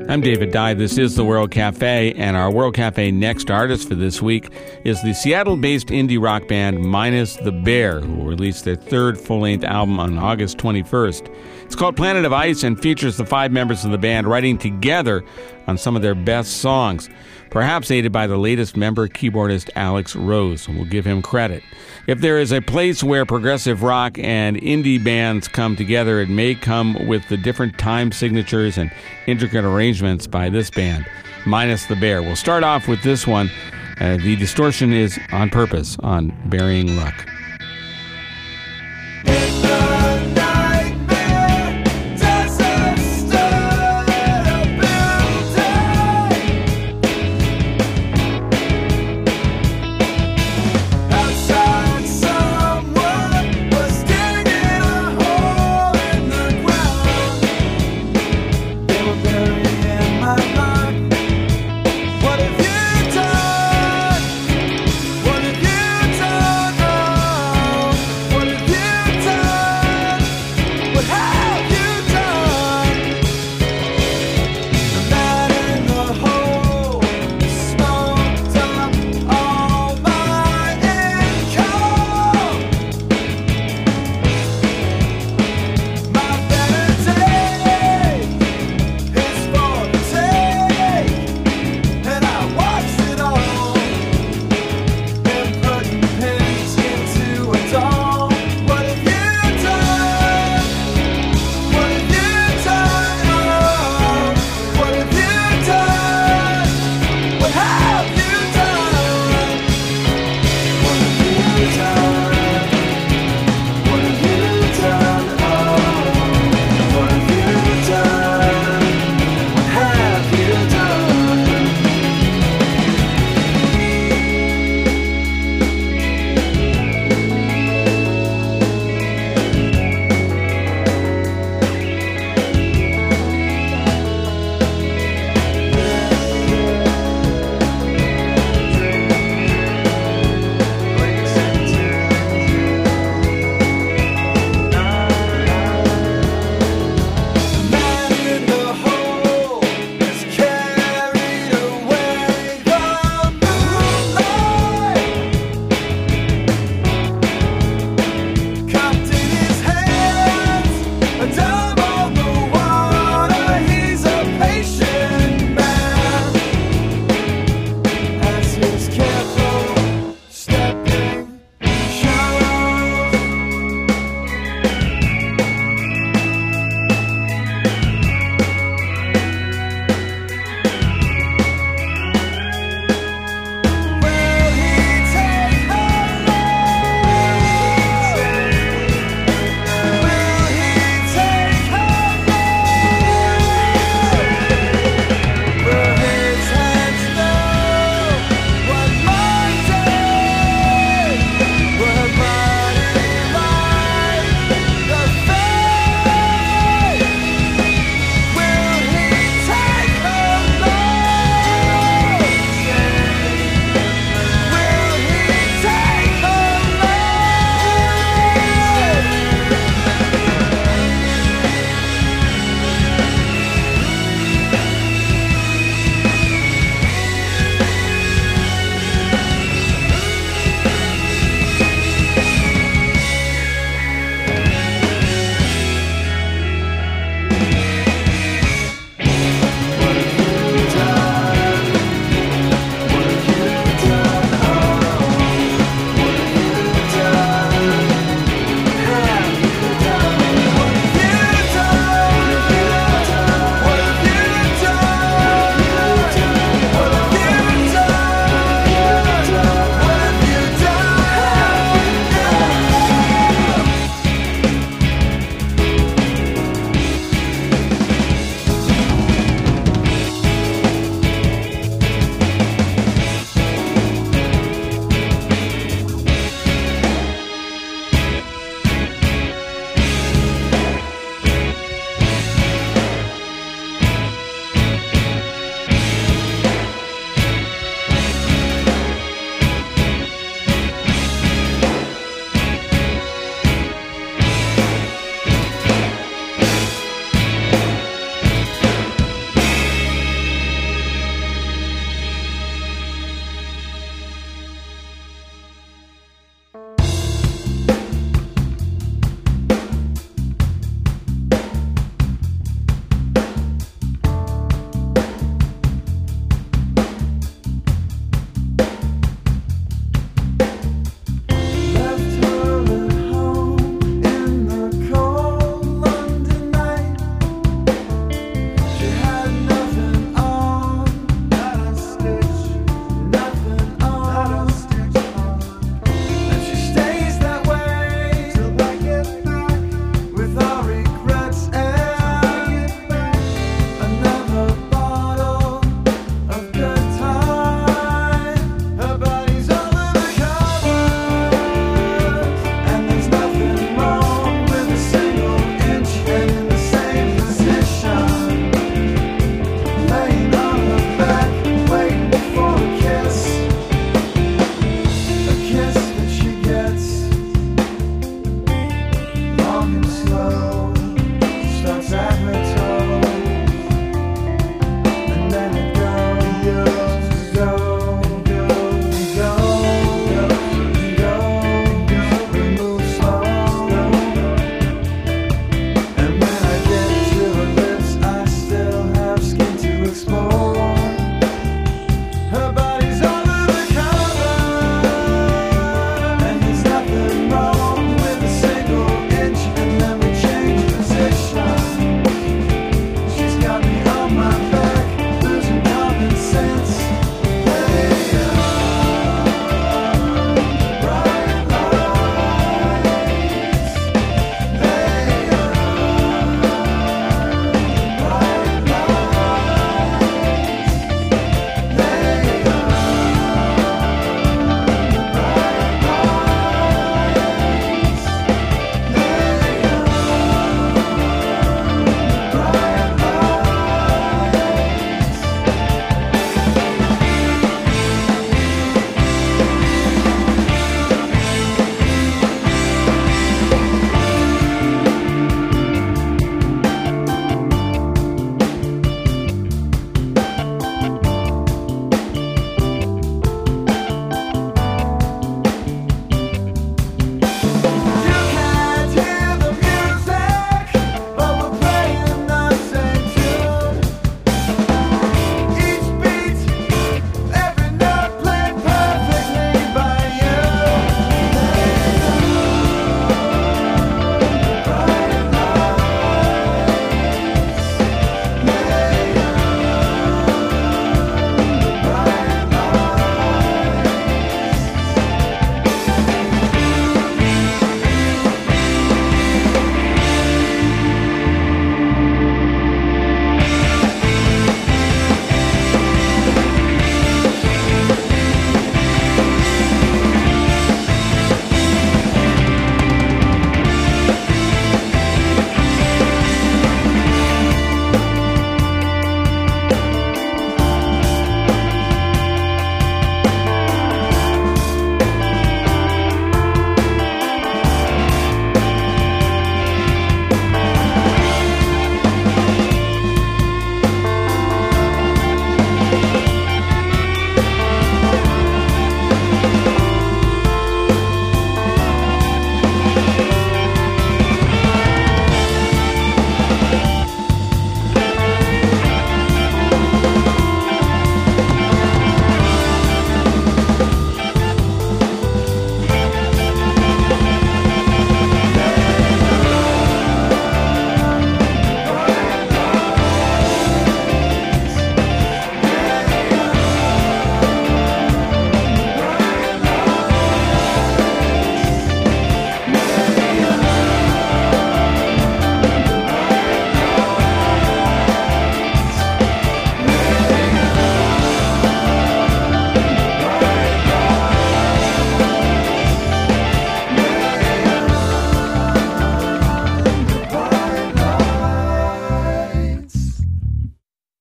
I'm David Dye. This is the World Cafe, and our World Cafe next artist for this week is the Seattle-based indie rock band Minus the Bear, who will release their third full-length album on August 21st. It's called Planet of Ice and features the 5 members of the band writing together on some of their best songs, perhaps aided by the latest member keyboardist Alex Rose, and we'll give him credit. If there is a place where progressive rock and indie bands come together, it may come with the different time signatures and intricate arrangements by this band, Minus the Bear. We'll start off with this one. The distortion is on purpose on Burying Luck. What if you done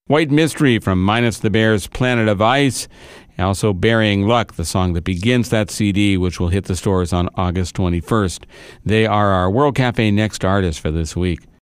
White Mystery from Minus the Bears' Planet of Ice. Also Burying Luck, the song that begins that CD, which will hit the stores on August 21st. They are our World Cafe Next artists for this week.